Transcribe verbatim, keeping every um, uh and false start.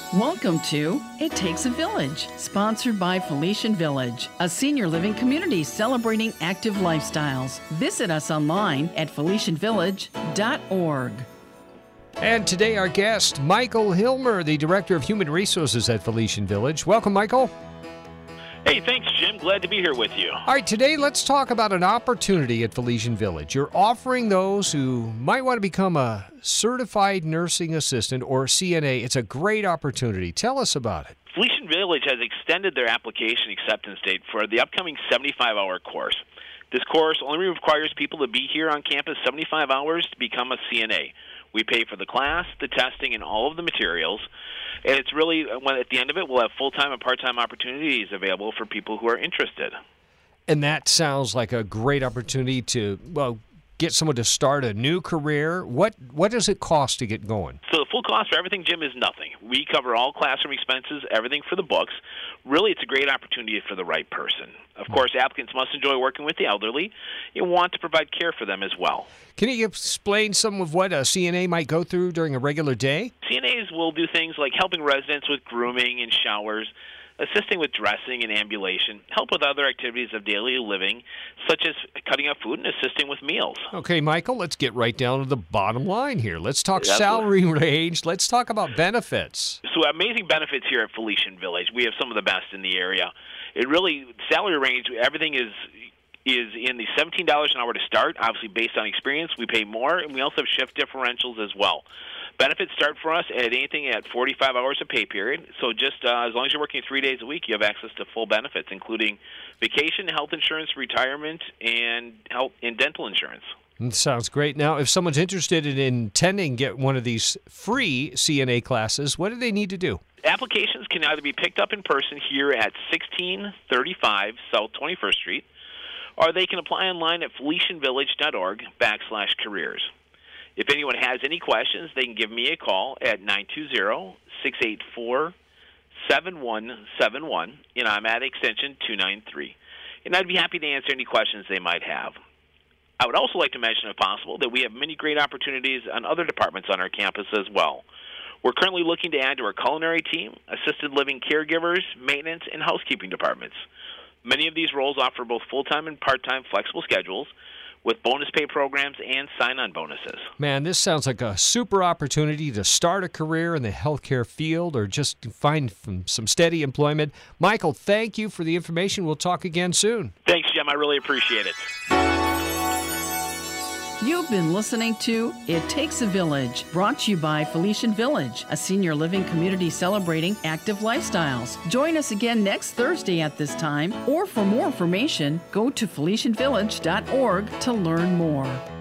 Welcome to It Takes a Village, sponsored by Felician Village, a senior living community celebrating active lifestyles. Visit us online at felician village dot org. And today our guest, Michael Hilmer, the Director of Human Resources at Felician Village. Welcome, Michael. Hey, thanks, Jim. Glad to be here with you. All right, today let's talk about an opportunity at Felician Village. You're offering those who might want to become a certified nursing assistant or C N A. It's a great opportunity. Tell us about it. Felician Village has extended their application acceptance date for the upcoming seventy-five hour course. This course only requires people to be here on campus seventy-five hours to become a C N A. We pay for the class, the testing, and all of the materials. And it's really, when at the end of it, we'll have full-time and part-time opportunities available for people who are interested. And that sounds like a great opportunity to, well, get someone to start a new career. What what does it cost to get going? So the full cost for everything, Jim, is nothing. We cover all classroom expenses, everything for the books. Really, it's a great opportunity for the right person. Of course, applicants must enjoy working with the elderly. You want to provide care for them as well. Can you explain some of what a C N A might go through during a regular day? C N As will do things like helping residents with grooming and showers, assisting with dressing and ambulation, help with other activities of daily living, such as cutting up food and assisting with meals. Okay, Michael, let's get right down to the bottom line here. Let's talk That's salary range. Let's talk about benefits. So amazing benefits here at Felician Village. We have some of the best in the area. It really, salary range, everything is is in the seventeen dollars an hour to start. Obviously, based on experience, we pay more, and we also have shift differentials as well. Benefits start for us at anything at forty-five hours of pay period. So just uh, as long as you're working three days a week, you have access to full benefits, including vacation, health insurance, retirement, and health and dental insurance. That sounds great. Now, if someone's interested in attending get one of these free C N A classes, what do they need to do? Applications can either be picked up in person here at sixteen thirty-five South twenty-first Street, or they can apply online at felician village dot org backslash careers. If anyone has any questions, they can give me a call at nine two zero, six eight four, seven one seven one, and I'm at extension two ninety-three. And I'd be happy to answer any questions they might have. I would also like to mention, if possible, that we have many great opportunities on other departments on our campus as well. We're currently looking to add to our culinary team, assisted living caregivers, maintenance, and housekeeping departments. Many of these roles offer both full-time and part-time flexible schedules, with bonus pay programs and sign-on bonuses. Man, this sounds like a super opportunity to start a career in the healthcare field or just find some steady employment. Michael, thank you for the information. We'll talk again soon. Thanks, Jim. I really appreciate it. You've been listening to It Takes a Village, brought to you by Felician Village, a senior living community celebrating active lifestyles. Join us again next Thursday at this time, or for more information, go to felician village dot org to learn more.